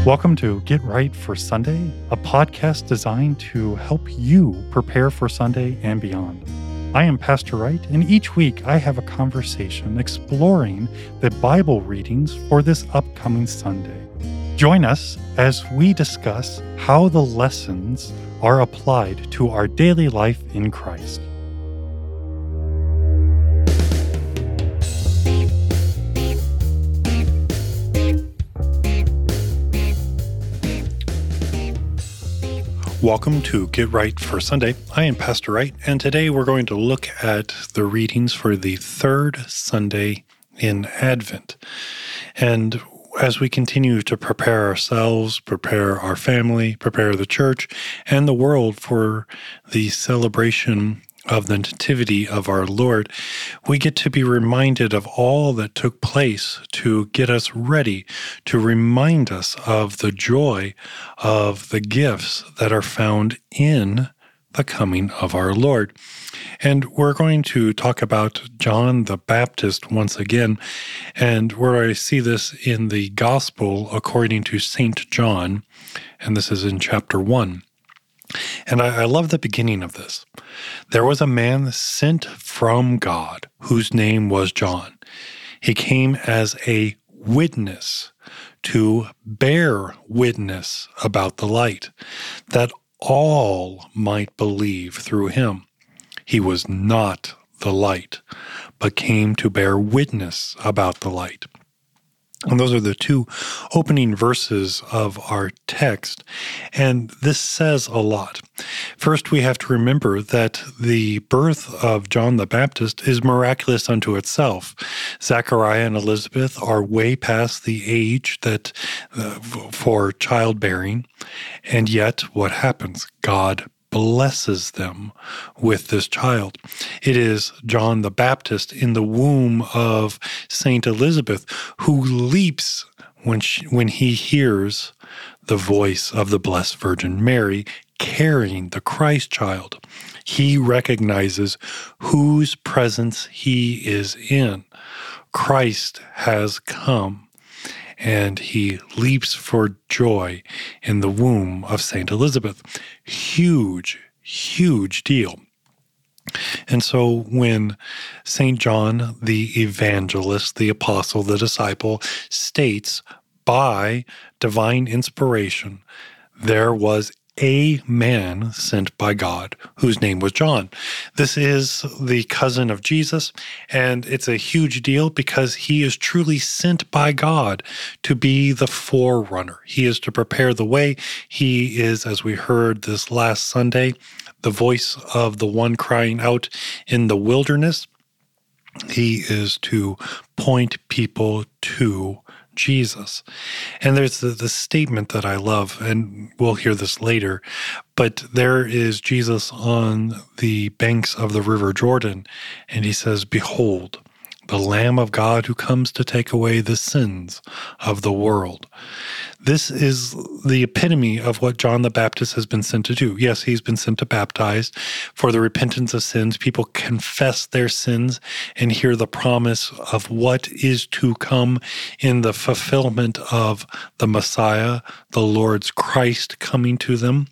Welcome to Get Right for Sunday, a podcast designed to help you prepare for Sunday and beyond. I am Pastor Wright, and each week I have a conversation exploring the Bible readings for this upcoming Sunday. Join us as we discuss how the lessons are applied to our daily life in Christ. Welcome to Get Right for Sunday. I am Pastor Wright, and today we're going to look at the readings for the third Sunday in Advent. And as we continue to prepare ourselves, prepare our family, prepare the church and the world for the celebration of the Nativity of our Lord, we get to be reminded of all that took place to get us ready, to remind us of the joy of the gifts that are found in the coming of our Lord. And we're going to talk about John the Baptist once again, and where I see this in the Gospel according to St. John, and this is in chapter 1. And I love the beginning of this. There was a man sent from God whose name was John. He came as a witness to bear witness about the light, that all might believe through him. He was not the light, but came to bear witness about the light. And those are the two opening verses of our text, and this says a lot. First, we have to remember that the birth of John the Baptist is miraculous unto itself. Zechariah and Elizabeth are way past the age that for childbearing, and yet what happens? God blesses them with this child. It is John the Baptist in the womb of Saint Elizabeth who leaps when he hears the voice of the Blessed Virgin Mary carrying the Christ child. He recognizes whose presence he is in. Christ has come. And he leaps for joy in the womb of St. Elizabeth. Huge, huge deal. And so when St. John, the evangelist, the apostle, the disciple, states by divine inspiration, there was a man sent by God whose name was John. This is the cousin of Jesus, and it's a huge deal because he is truly sent by God to be the forerunner. He is to prepare the way. He is, as we heard this last Sunday, the voice of the one crying out in the wilderness. He is to point people to Jesus. And there's the statement that I love, and we'll hear this later, but there is Jesus on the banks of the River Jordan, and he says, "Behold, the Lamb of God who comes to take away the sins of the world." This is the epitome of what John the Baptist has been sent to do. Yes, he's been sent to baptize for the repentance of sins. People confess their sins and hear the promise of what is to come in the fulfillment of the Messiah, the Lord's Christ coming to them.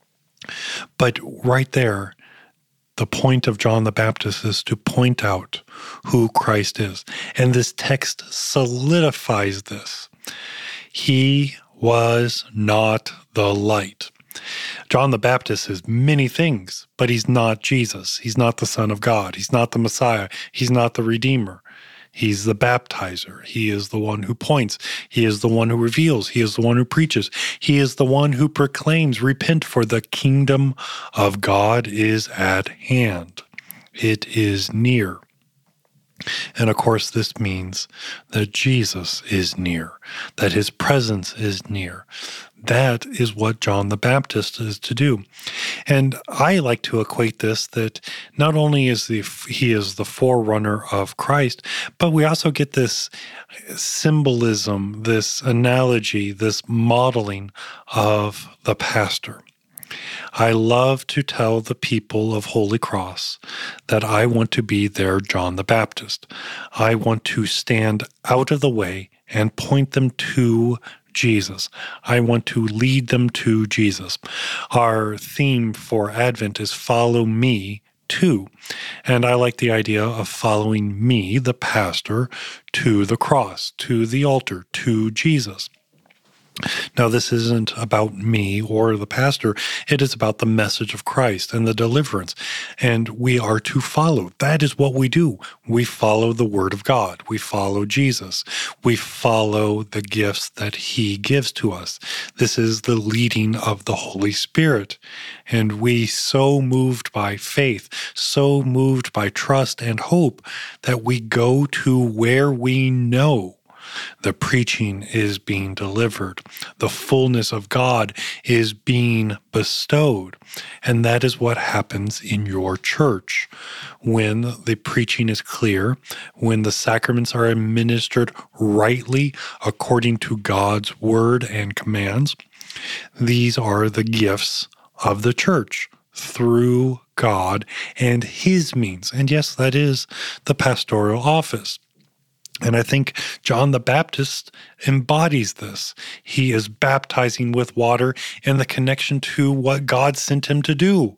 But right there, the point of John the Baptist is to point out who Christ is. And this text solidifies this. He was not the light. John the Baptist is many things, but he's not Jesus. He's not the Son of God. He's not the Messiah. He's not the Redeemer. He's the baptizer. He is the one who points. He is the one who reveals. He is the one who preaches. He is the one who proclaims, "Repent, for the kingdom of God is at hand. It is near." And of course, this means that Jesus is near, that his presence is near. That is what John the Baptist is to do. And I like to equate this that not only is he is the forerunner of Christ, but we also get this symbolism, this analogy, this modeling of the pastor. I love to tell the people of Holy Cross that I want to be their John the Baptist. I want to stand out of the way and point them to Jesus. I want to lead them to Jesus. Our theme for Advent is follow me too. And I like the idea of following me, the pastor, to the cross, to the altar, to Jesus. Now, this isn't about me or the pastor. It is about the message of Christ and the deliverance. And we are to follow. That is what we do. We follow the Word of God. We follow Jesus. We follow the gifts that He gives to us. This is the leading of the Holy Spirit. And we so moved by faith, so moved by trust and hope that we go to where we know the preaching is being delivered. The fullness of God is being bestowed. And that is what happens in your church. When the preaching is clear, when the sacraments are administered rightly according to God's word and commands, these are the gifts of the church through God and His means. And yes, that is the pastoral office. And I think John the Baptist embodies this. He is baptizing with water in the connection to what God sent him to do.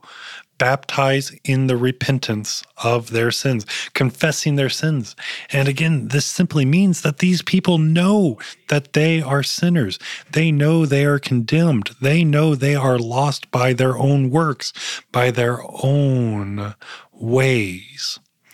Baptize in the repentance of their sins, confessing their sins. And again, this simply means that these people know that they are sinners. They know they are condemned. They know they are lost by their own works, by their own ways.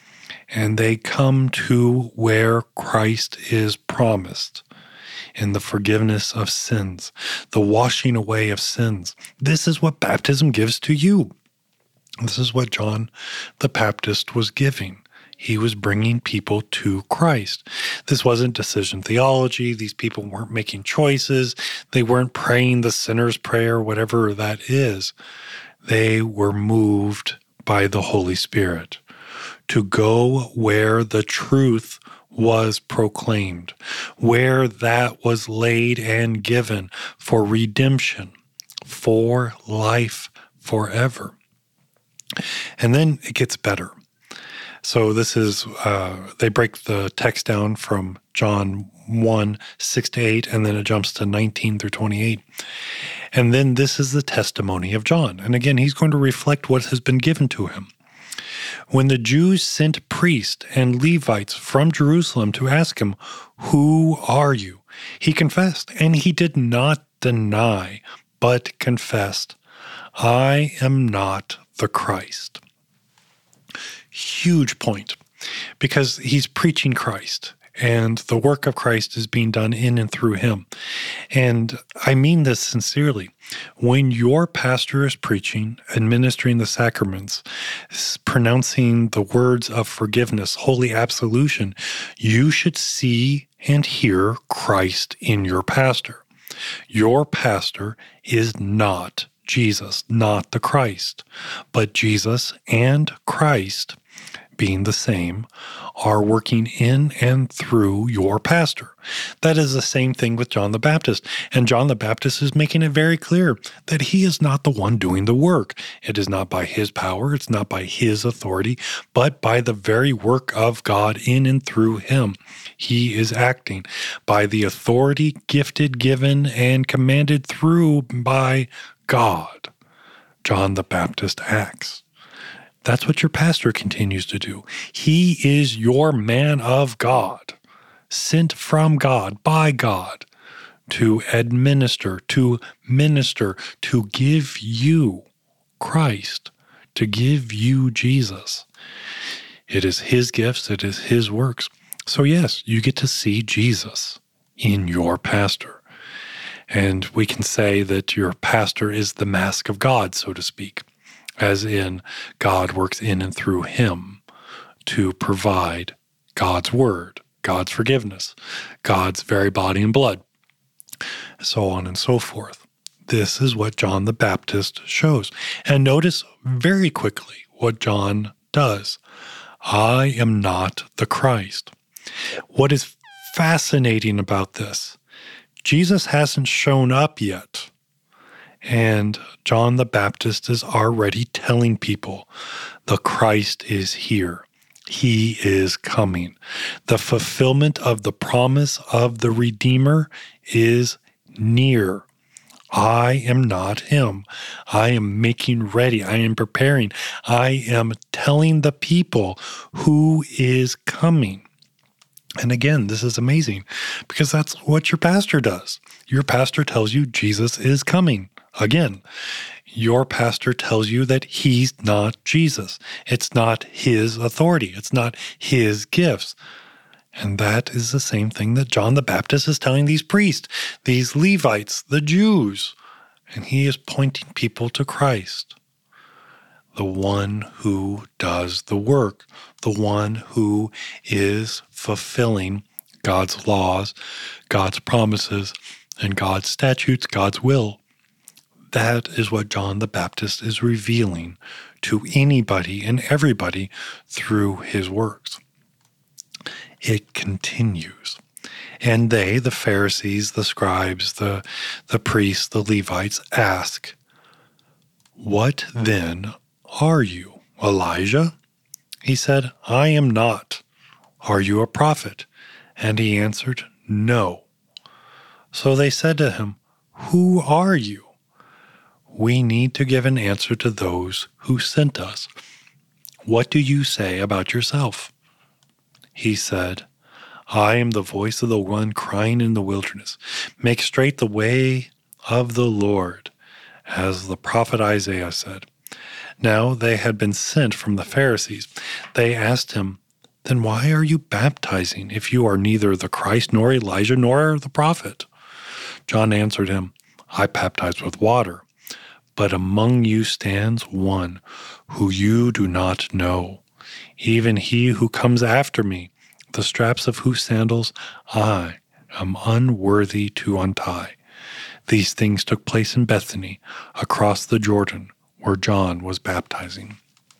And they come to where Christ is promised in the forgiveness of sins, the washing away of sins. This is what baptism gives to you. This is what John the Baptist was giving. He was bringing people to Christ. This wasn't decision theology. These people weren't making choices. They weren't praying the sinner's prayer, whatever that is. They were moved by the Holy Spirit to go where the truth was proclaimed, where that was laid and given for redemption, for life forever. And then it gets better. So this is, they break the text down from John 1, 6-8, and then it jumps to 19 through 28. And then this is the testimony of John. And again, he's going to reflect what has been given to him. When the Jews sent priests and Levites from Jerusalem to ask him, "Who are you?" he confessed, and he did not deny, but confessed, "I am not the Christ." Huge point, because he's preaching Christ, and the work of Christ is being done in and through him. And I mean this sincerely. When your pastor is preaching, administering the sacraments, pronouncing the words of forgiveness, holy absolution, you should see and hear Christ in your pastor. Your pastor is not Jesus, not the Christ, but Jesus and Christ, being the same, are working in and through your pastor. That is the same thing with John the Baptist. And John the Baptist is making it very clear that he is not the one doing the work. It is not by his power, it's not by his authority, but by the very work of God in and through him. He is acting by the authority gifted, given, and commanded through by God. John the Baptist acts. That's what your pastor continues to do. He is your man of God, sent from God, by God, to administer, to minister, to give you Christ, to give you Jesus. It is his gifts, it is his works. So yes, you get to see Jesus in your pastor. And we can say that your pastor is the mask of God, so to speak. As in, God works in and through him to provide God's word, God's forgiveness, God's very body and blood, so on and so forth. This is what John the Baptist shows. And notice very quickly what John does. I am not the Christ. What is fascinating about this, Jesus hasn't shown up yet. And John the Baptist is already telling people the Christ is here. He is coming. The fulfillment of the promise of the Redeemer is near. I am not him. I am making ready. I am preparing. I am telling the people who is coming. And again, this is amazing because that's what your pastor does. Your pastor tells you Jesus is coming. Again, your pastor tells you that he's not Jesus. It's not his authority. It's not his gifts. And that is the same thing that John the Baptist is telling these priests, these Levites, the Jews. And he is pointing people to Christ, the one who does the work, the one who is fulfilling God's laws, God's promises, and God's statutes, God's will. That is what John the Baptist is revealing to anybody and everybody through his works. It continues. And they, the Pharisees, the scribes, the priests, the Levites, ask, "What then are you, Elijah?" He said, "I am not." "Are you a prophet?" And he answered, "No." So they said to him, "Who are you?" "We need to give an answer to those who sent us. What do you say about yourself?" He said, "I am the voice of the one crying in the wilderness, 'Make straight the way of the Lord,' as the prophet Isaiah said." Now they had been sent from the Pharisees. They asked him, "Then why are you baptizing if you are neither the Christ nor Elijah nor the prophet?" John answered him, "I baptize with water, but among you stands one who you do not know, even he who comes after me, the straps of whose sandals I am unworthy to untie." These things took place in Bethany, across the Jordan, where John was baptizing.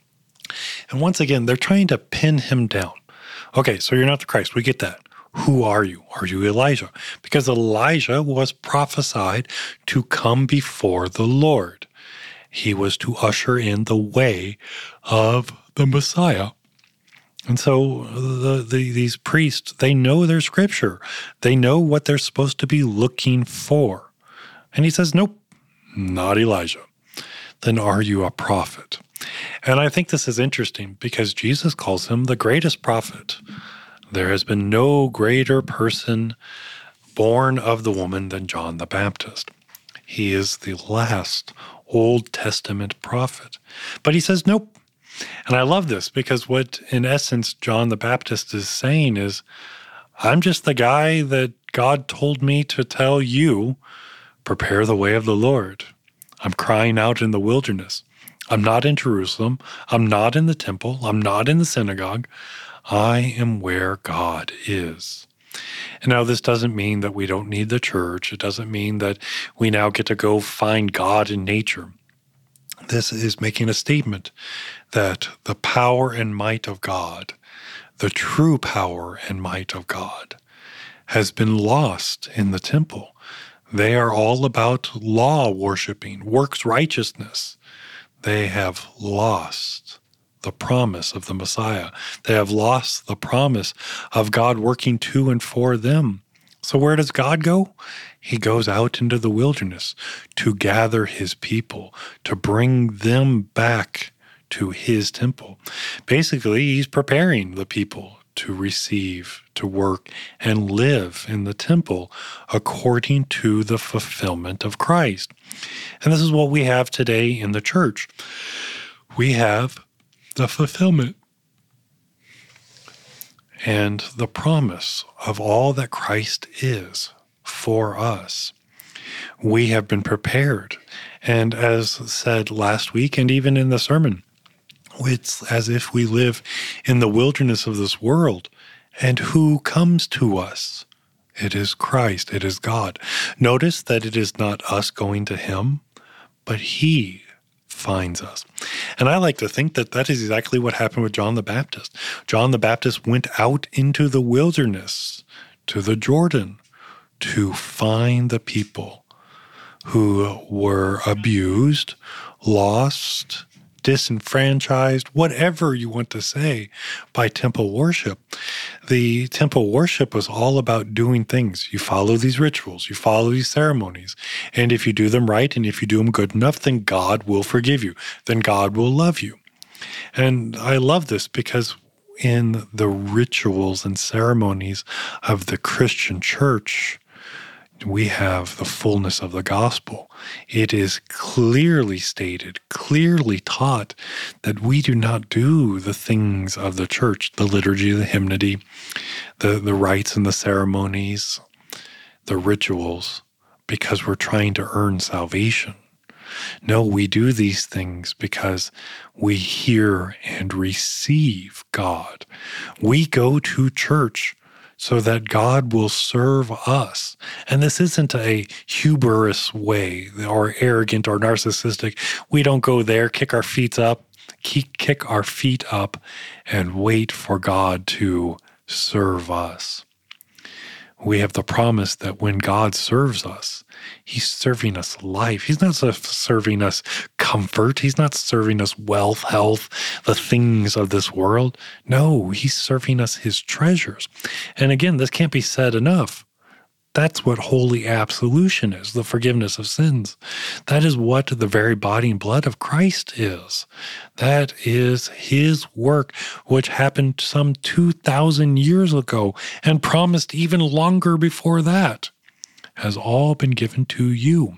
And once again, they're trying to pin him down. Okay, so you're not the Christ. We get that. Who are you? Are you Elijah? Because Elijah was prophesied to come before the Lord. He was to usher in the way of the Messiah. And so these priests, they know their scripture. They know what they're supposed to be looking for. And he says, "Nope, not Elijah." "Then are you a prophet?" And I think this is interesting because Jesus calls him the greatest prophet. There has been no greater person born of the woman than John the Baptist. He is the last Old Testament prophet. But he says, nope. And I love this because what, in essence, John the Baptist is saying is, I'm just the guy that God told me to tell you, prepare the way of the Lord. I'm crying out in the wilderness. I'm not in Jerusalem. I'm not in the temple. I'm not in the synagogue. I am where God is. And now this doesn't mean that we don't need the church. It doesn't mean that we now get to go find God in nature. This is making a statement that the power and might of God, the true power and might of God, has been lost in the temple. They are all about law worshiping, works righteousness. They have lost the promise of the Messiah. They have lost the promise of God working to and for them. So where does God go? He goes out into the wilderness to gather his people, to bring them back to his temple. Basically, he's preparing the people to receive, to work, and live in the temple according to the fulfillment of Christ. And this is what we have today in the church. We have the fulfillment and the promise of all that Christ is for us. We have been prepared. And as said last week and even in the sermon, it's as if we live in the wilderness of this world. And who comes to us? It is Christ. It is God. Notice that it is not us going to him, but he finds us. And I like to think that that is exactly what happened with John the Baptist. John the Baptist went out into the wilderness, to the Jordan, to find the people who were abused, lost, disenfranchised, whatever you want to say, by temple worship. The temple worship was all about doing things. You follow these rituals, you follow these ceremonies, and if you do them right and if you do them good enough, then God will forgive you. Then God will love you. And I love this because in the rituals and ceremonies of the Christian church, we have the fullness of the gospel. It is clearly stated, clearly taught that we do not do the things of the church, the liturgy, the hymnody, the rites and the ceremonies, the rituals, because we're trying to earn salvation. No, we do these things because we hear and receive God. We go to church so that God will serve us. And this isn't a hubris way or arrogant or narcissistic. We don't go there, kick our feet up and wait for God to serve us. We have the promise that when God serves us, He's serving us life. He's not serving us comfort. He's not serving us wealth, health, the things of this world. No, He's serving us His treasures. And again, this can't be said enough. That's what holy absolution is, the forgiveness of sins. That is what the very body and blood of Christ is. That is His work, which happened some 2,000 years ago and promised even longer before that, has all been given to you.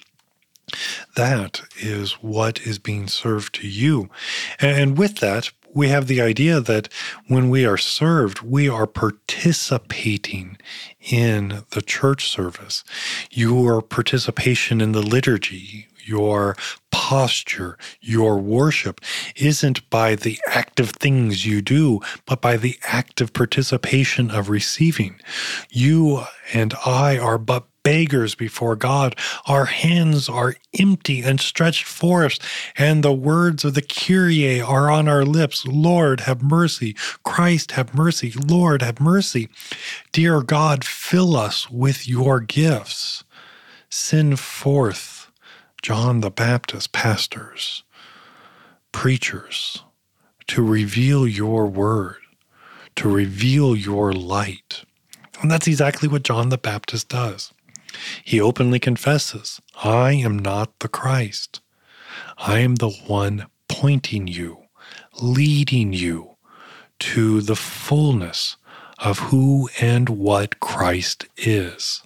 That is what is being served to you. And with that, we have the idea that when we are served, we are participating in the church service. Your participation in the liturgy, your posture, your worship isn't by the active things you do, but by the active participation of receiving. You and I are but beggars before God. Our hands are empty and stretched for us, and the words of the Kyrie are on our lips. Lord, have mercy. Christ, have mercy. Lord, have mercy. Dear God, fill us with your gifts. Send forth John the Baptist, pastors, preachers, to reveal your word, to reveal your light. And that's exactly what John the Baptist does. He openly confesses, I am not the Christ. I am the one pointing you, leading you to the fullness of who and what Christ is.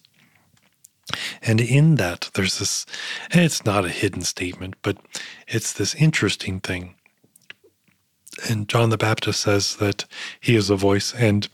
And in that, there's this, and it's not a hidden statement, but it's this interesting thing. And John the Baptist says that he is a voice, and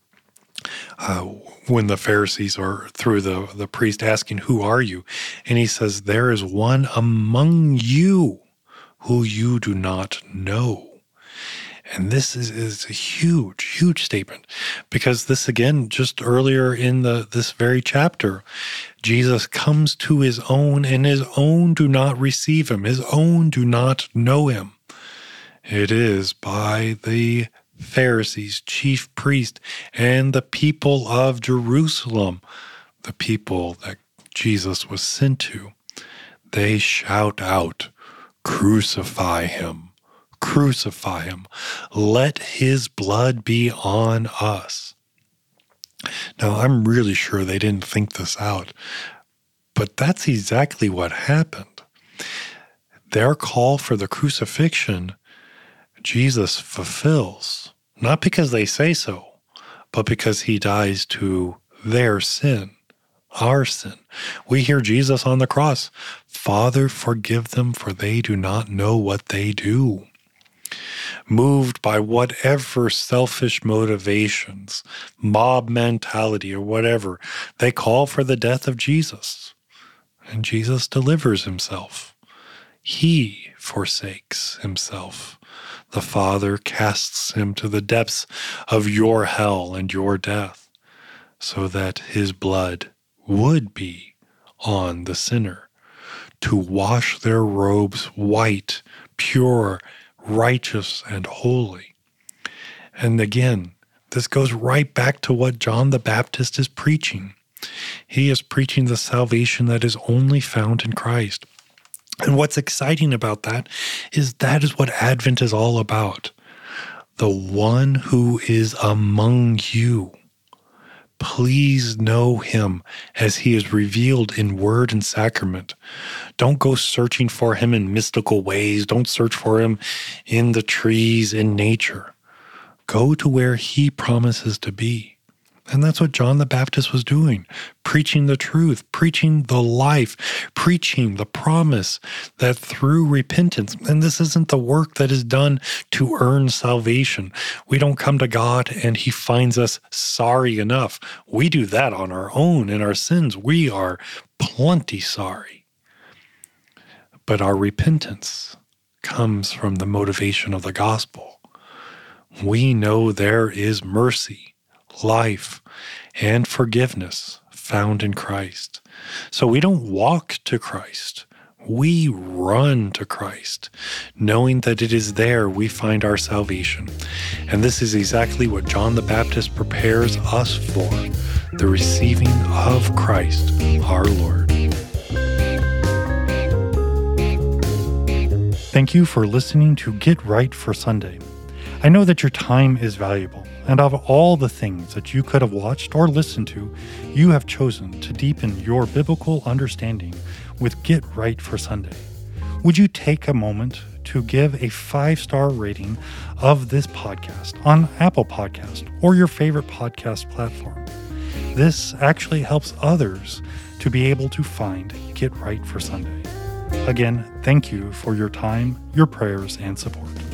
when the Pharisees are through the priest asking, who are you? And he says, there is one among you who you do not know. And this is a huge, huge statement, because this, again, just earlier in this very chapter, Jesus comes to his own, and his own do not receive him. His own do not know him. It is by the Pharisees, chief priest, and the people of Jerusalem, the people that Jesus was sent to. They shout out, crucify him. Crucify him. Let his blood be on us. Now, I'm really sure they didn't think this out, but that's exactly what happened. Their call for the crucifixion, Jesus fulfills, not because they say so, but because he dies to their sin, our sin. We hear Jesus on the cross, Father, forgive them, for they do not know what they do. Moved by whatever selfish motivations, mob mentality, or whatever, they call for the death of Jesus. And Jesus delivers himself. He forsakes himself. The Father casts him to the depths of your hell and your death, so that his blood would be on the sinner, to wash their robes white, pure, righteous, and holy. And again, this goes right back to what John the Baptist is preaching. He is preaching the salvation that is only found in Christ. And what's exciting about that is what Advent is all about. The one who is among you. Please know him as he is revealed in word and sacrament. Don't go searching for him in mystical ways. Don't search for him in the trees, in nature. Go to where he promises to be. And that's what John the Baptist was doing, preaching the truth, preaching the life, preaching the promise that through repentance, and this isn't the work that is done to earn salvation. We don't come to God and he finds us sorry enough. We do that on our own in our sins. We are plenty sorry. But our repentance comes from the motivation of the gospel. We know there is mercy, life, and forgiveness found in Christ. So we don't walk to Christ. We run to Christ, knowing that it is there we find our salvation. And this is exactly what John the Baptist prepares us for, the receiving of Christ, our Lord. Thank you for listening to Get Right for Sunday. I know that your time is valuable, and of all the things that you could have watched or listened to, you have chosen to deepen your biblical understanding with Get Right for Sunday. Would you take a moment to give a 5-star rating of this podcast on Apple Podcast or your favorite podcast platform? This actually helps others to be able to find Get Right for Sunday. Again, thank you for your time, your prayers, and support.